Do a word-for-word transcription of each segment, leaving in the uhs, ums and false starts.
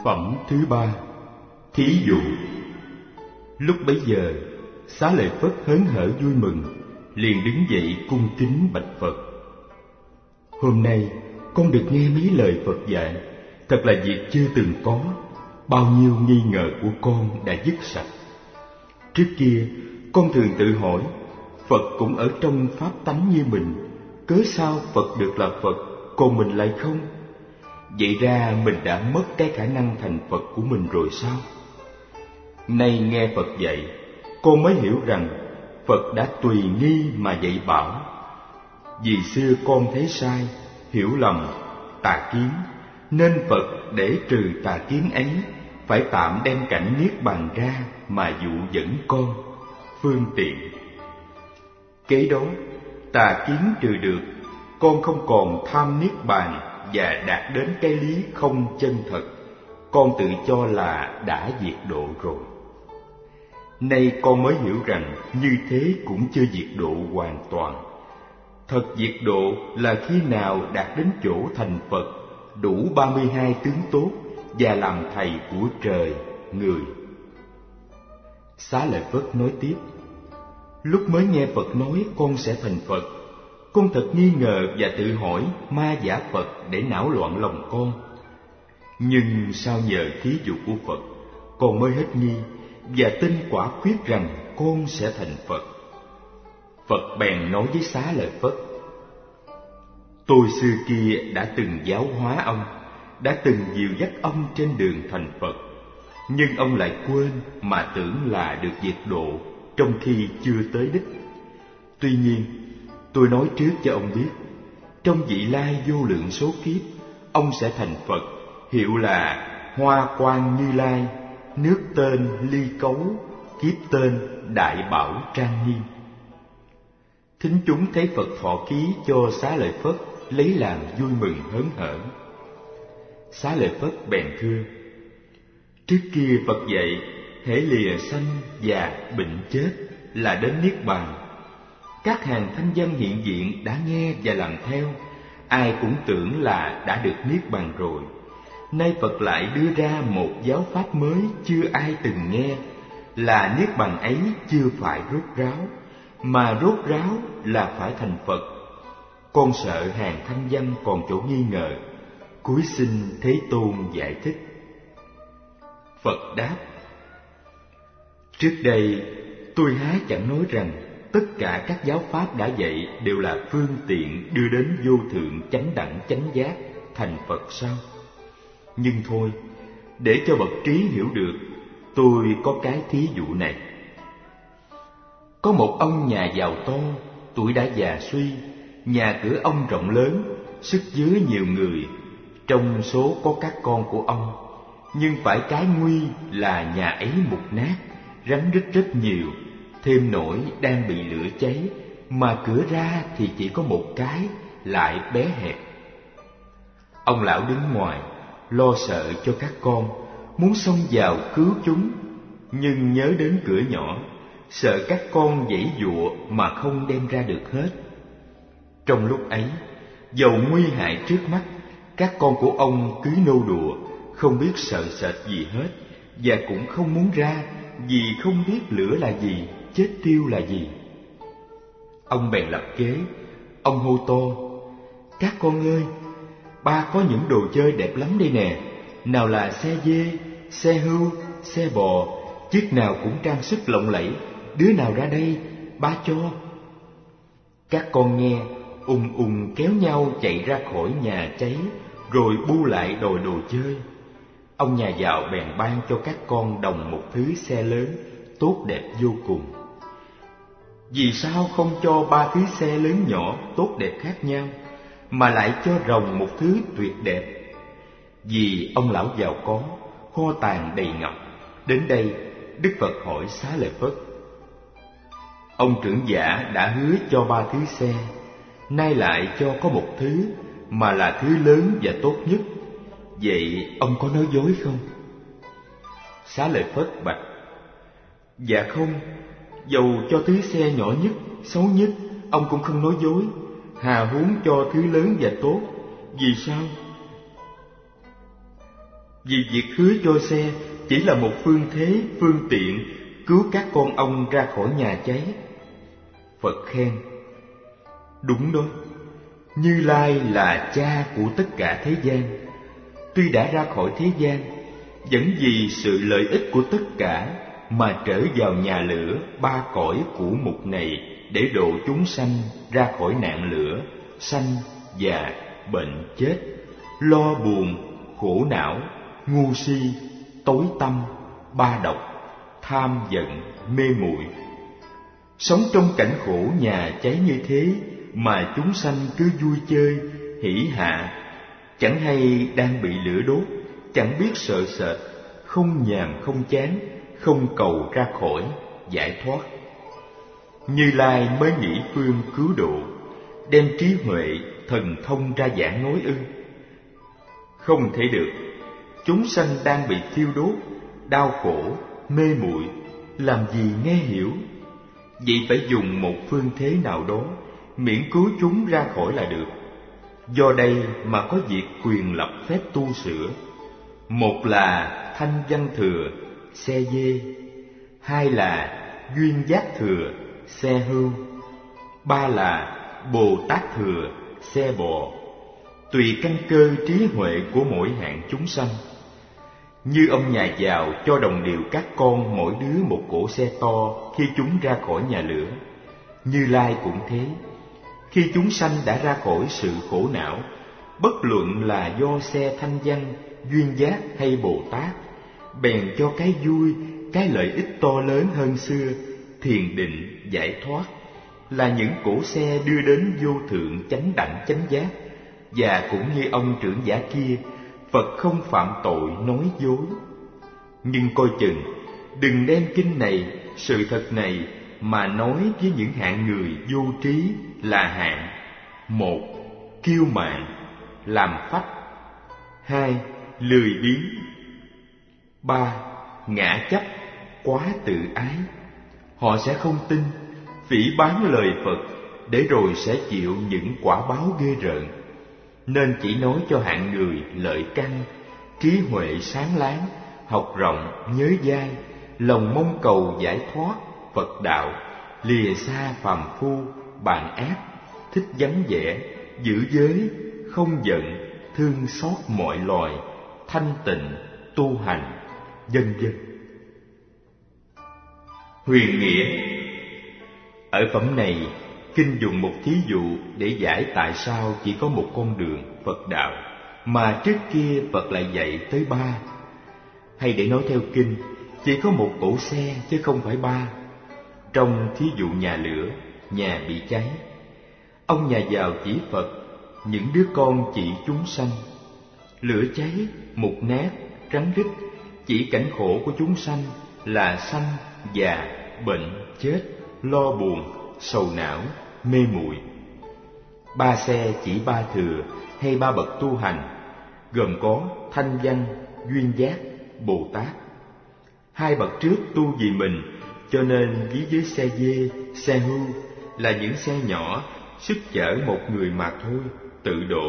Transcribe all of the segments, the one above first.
Phẩm thứ ba. Thí dụ. Lúc bấy giờ, Xá Lợi Phất hớn hở vui mừng, liền đứng dậy cung kính bạch Phật: Hôm nay con được nghe mấy lời Phật dạy, thật là việc chưa từng có. Bao nhiêu nghi ngờ của con đã dứt sạch. Trước kia con thường tự hỏi, Phật cũng ở trong pháp tánh như mình, cớ sao Phật được là Phật, còn mình lại không? Vậy ra mình đã mất cái khả năng thành Phật của mình rồi sao? Nay nghe Phật dạy, con mới hiểu rằng Phật đã tùy nghi mà dạy bảo. Vì xưa con thấy sai, hiểu lầm, tà kiến, nên Phật để trừ tà kiến ấy, phải tạm đem cảnh niết bàn ra mà dụ dẫn con, phương tiện. Kế đó, tà kiến trừ được, con không còn tham niết bàn và đạt đến cái lý không chân thật. Con tự cho là đã diệt độ rồi. Nay con mới hiểu rằng như thế cũng chưa diệt độ hoàn toàn. Thật diệt độ là khi nào đạt đến chỗ thành Phật, đủ ba mươi hai tướng tốt và làm thầy của trời, người. Xá Lợi Phất nói tiếp: Lúc mới nghe Phật nói con sẽ thành Phật, con thật nghi ngờ và tự hỏi ma giả Phật để não loạn lòng con. Nhưng sau nhờ thí dụ của Phật, con mới hết nghi và tin quả quyết rằng con sẽ thành Phật. Phật bèn nói với Xá Lợi Phất: Tôi xưa kia đã từng giáo hóa ông, đã từng dìu dắt ông trên đường thành Phật, nhưng ông lại quên mà tưởng là được diệt độ trong khi chưa tới đích. Tuy nhiên, tôi nói trước cho ông biết, trong vị lai vô lượng số kiếp, ông sẽ thành Phật, hiệu là Hoa Quang Như Lai, nước tên Ly Cấu, kiếp tên Đại Bảo Trang Nghiêm. Thính chúng thấy Phật thọ ký cho Xá Lợi Phất, lấy làm vui mừng hớn hở. Xá Lợi Phất bèn thưa: Trước kia Phật dạy, hễ lìa sanh già bệnh chết là đến niết bàn. Các hàng thanh văn hiện diện đã nghe và làm theo, ai cũng tưởng là đã được niết bàn rồi. Nay Phật lại đưa ra một giáo pháp mới chưa ai từng nghe, là niết bàn ấy chưa phải rốt ráo, mà rốt ráo là phải thành Phật. Con sợ hàng thanh văn còn chỗ nghi ngờ, cúi xin Thế Tôn giải thích. Phật đáp: Trước đây tôi há chẳng nói rằng tất cả các giáo pháp đã dạy đều là phương tiện đưa đến vô thượng chánh đẳng chánh giác thành Phật sao? Nhưng thôi, để cho bậc trí hiểu được, tôi có cái thí dụ này. Có một ông nhà giàu to, tuổi đã già suy, nhà cửa ông rộng lớn, sức chứa nhiều người, trong số có các con của ông. Nhưng phải cái nguy là nhà ấy mục nát, rắn rít rất nhiều, thêm nỗi đang bị lửa cháy, mà cửa ra thì chỉ có một cái, lại bé hẹp. Ông lão đứng ngoài, lo sợ cho các con, muốn xông vào cứu chúng, nhưng nhớ đến cửa nhỏ, sợ các con giãy giụa mà không đem ra được hết. Trong lúc ấy, dầu nguy hại trước mắt, các con của ông cứ nô đùa, không biết sợ sệt gì hết, và cũng không muốn ra, vì không biết lửa là gì, chết tiêu là gì. Ông bèn lập kế, ông hô to: Các con ơi, ba có những đồ chơi đẹp lắm đây nè, nào là xe dê, xe hươu, xe bò, chiếc nào cũng trang sức lộng lẫy, đứa nào ra đây, ba cho. Các con nghe, ùng ùng kéo nhau chạy ra khỏi nhà cháy, rồi bu lại đòi đồ chơi. Ông nhà giàu bèn ban cho các con đồng một thứ xe lớn, tốt đẹp vô cùng. Vì sao không cho ba thứ xe lớn nhỏ tốt đẹp khác nhau, mà lại cho rồng một thứ tuyệt đẹp? Vì ông lão giàu có, kho tàng đầy ngập. Đến đây, Đức Phật hỏi Xá Lợi Phất: Ông trưởng giả đã hứa cho ba thứ xe, nay lại cho có một thứ, mà là thứ lớn và tốt nhất. Vậy ông có nói dối không? Xá Lợi Phất bạch: Dạ không, dầu cho thứ xe nhỏ nhất, xấu nhất, ông cũng không nói dối, hà huống cho thứ lớn và tốt. Vì sao? vì việc hứa cho xe chỉ là một phương thế, phương tiện cứu các con ông ra khỏi nhà cháy. Phật khen: đúng đó, Như Lai là cha của tất cả thế gian. Tuy đã ra khỏi thế gian, vẫn vì sự lợi ích của tất cả mà trở vào nhà lửa ba cõi cũ mục này, để độ chúng sanh ra khỏi nạn lửa, sanh, già, bệnh, chết, lo buồn, khổ não, ngu si, tối tăm, ba độc, tham giận, mê muội. Sống trong cảnh khổ nhà cháy như thế mà chúng sanh cứ vui chơi, hỷ hạ, chẳng hay đang bị lửa đốt, chẳng biết sợ sệt, không nhàm không chán, không cầu ra khỏi giải thoát. Như Lai mới nghĩ phương cứu độ, đem trí huệ thần thông ra giảng nói ư? Không thể được. Chúng sanh đang bị thiêu đốt, đau khổ, mê muội, làm gì nghe hiểu? Vậy phải dùng một phương thế nào đó miễn cứu chúng ra khỏi là được. Do đây mà có việc quyền lập phép tu sửa. Một là thanh văn thừa, xe dê. Hai là duyên giác thừa, xe hươu. Ba là Bồ Tát thừa, xe bò. Tùy căn cơ trí huệ của mỗi hạng chúng sanh. Như ông nhà giàu cho đồng đều các con mỗi đứa một cỗ xe to khi chúng ra khỏi nhà lửa, Như Lai cũng thế. Khi chúng sanh đã ra khỏi sự khổ não, bất luận là do xe thanh văn, duyên giác hay Bồ Tát, bèn cho cái vui, cái lợi ích to lớn hơn xưa, thiền định, giải thoát, là những cỗ xe đưa đến vô thượng chánh đẳng chánh giác. Và cũng như ông trưởng giả kia, Phật không phạm tội nói dối. Nhưng coi chừng, đừng đem kinh này, sự thật này mà nói với những hạng người vô trí là hạng: một, kiêu mạn, làm phách; hai, lười biếng; ba, ngã chấp, quá tự ái. Họ sẽ không tin, phỉ báng lời Phật, để rồi sẽ chịu những quả báo ghê rợn. Nên chỉ nói cho hạng người lợi căn, trí huệ sáng láng, học rộng, nhớ dai, lòng mong cầu giải thoát Phật đạo, lìa xa phàm phu, bạn ác, thích vắng vẻ, giữ giới, không giận, thương xót mọi loài, thanh tịnh, tu hành, vân vân. Huyền nghĩa. Ở phẩm này, kinh dùng một thí dụ để giải tại sao chỉ có một con đường Phật đạo, mà trước kia Phật lại dạy tới ba. Hay để nói theo kinh, chỉ có một cỗ xe chứ không phải ba. Trong thí dụ nhà lửa, nhà bị cháy, ông nhà giàu chỉ Phật, những đứa con chỉ chúng sanh. Lửa cháy, mục nát, rắn rít, chỉ cảnh khổ của chúng sanh là sanh, già, bệnh, chết, lo buồn, sầu não, mê muội. Ba xe chỉ ba thừa hay ba bậc tu hành, gồm có thanh văn, duyên giác, Bồ Tát. Hai bậc trước tu vì mình, cho nên ví với xe dê, xe hưu là những xe nhỏ, sức chở một người mà thôi, tự độ.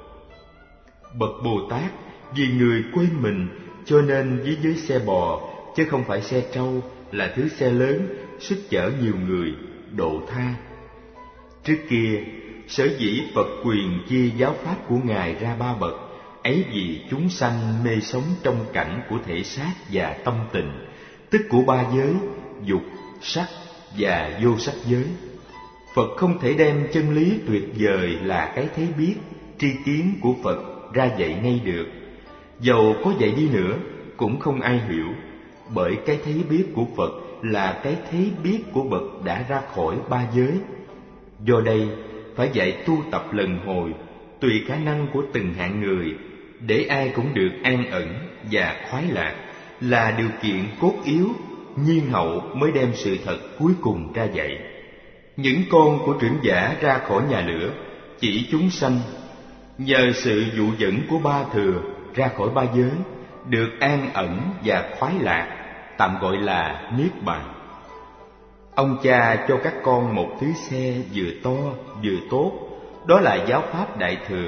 Bậc Bồ Tát vì người quên mình, cho nên ví với xe bò, chứ không phải xe trâu, là thứ xe lớn, sức chở nhiều người, độ tha. Trước kia, sở dĩ Phật quyền chia giáo pháp của Ngài ra ba bậc, ấy vì chúng sanh mê sống trong cảnh của thể xác và tâm tình, tức của ba giới, dục, sắc và vô sắc giới. Phật không thể đem chân lý tuyệt vời là cái thấy biết, tri kiến của Phật ra dạy ngay được. Dầu có dạy đi nữa, cũng không ai hiểu, bởi cái thấy biết của Phật là cái thấy biết của bậc đã ra khỏi ba giới. Do đây, phải dạy tu tập lần hồi, tùy khả năng của từng hạng người, để ai cũng được an ẩn và khoái lạc, là điều kiện cốt yếu, nhiên hậu mới đem sự thật cuối cùng ra dạy. Những con của trưởng giả ra khỏi nhà lửa, chỉ chúng sanh, nhờ sự dụ dẫn của ba thừa ra khỏi ba giới, được an ẩn và khoái lạc, tạm gọi là niết bàn. Ông cha cho các con một thứ xe vừa to vừa tốt, đó là giáo pháp đại thừa,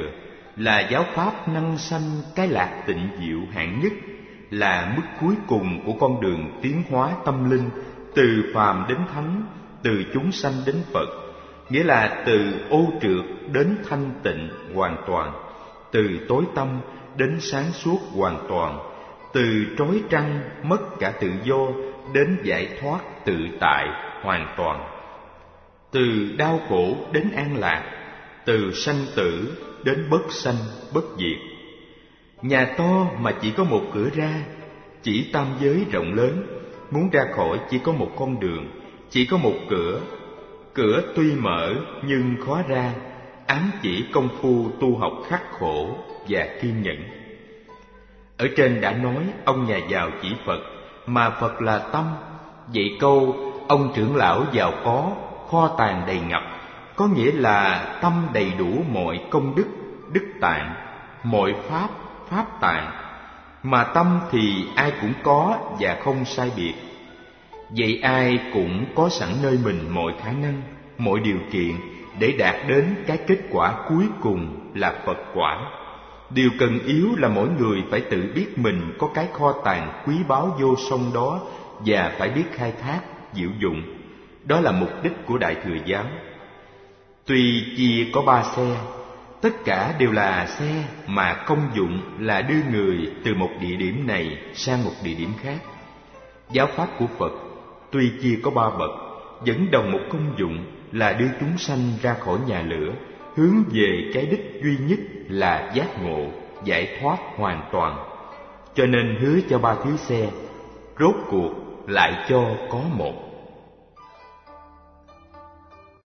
là giáo pháp năng sanh cái lạc tịnh diệu hạng nhất, là mức cuối cùng của con đường tiến hóa tâm linh từ phàm đến thánh, từ chúng sanh đến Phật, nghĩa là từ ô trượt đến thanh tịnh hoàn toàn, từ tối tăm đến sáng suốt hoàn toàn, từ trói trăng mất cả tự do đến giải thoát tự tại hoàn toàn, từ đau khổ đến an lạc, từ sanh tử đến bất sanh bất diệt. Nhà to mà chỉ có một cửa ra, chỉ tam giới rộng lớn, muốn ra khỏi chỉ có một con đường, chỉ có một cửa. Cửa tuy mở nhưng khó ra, ám chỉ công phu tu học khắc khổ và kiên nhẫn. Ở trên đã nói ông nhà giàu chỉ Phật, mà Phật là tâm. Vậy câu ông trưởng lão giàu có, kho tàng đầy ngập, có nghĩa là tâm đầy đủ mọi công đức, đức tạng, mọi pháp, pháp tạng. Mà tâm thì ai cũng có và không sai biệt. Vậy ai cũng có sẵn nơi mình mọi khả năng, mọi điều kiện để đạt đến cái kết quả cuối cùng là Phật quả. Điều cần yếu là mỗi người phải tự biết mình có cái kho tàng quý báu vô song đó và phải biết khai thác, diệu dụng. Đó là mục đích của Đại Thừa Giáo. Tuy chia có ba xe, tất cả đều là xe mà công dụng là đưa người từ một địa điểm này sang một địa điểm khác. Giáo pháp của Phật tuy chia có ba bậc, vẫn đồng một công dụng là đưa chúng sanh ra khỏi nhà lửa, hướng về cái đích duy nhất là giác ngộ, giải thoát hoàn toàn. Cho nên hứa cho ba thứ xe, rốt cuộc lại cho có một.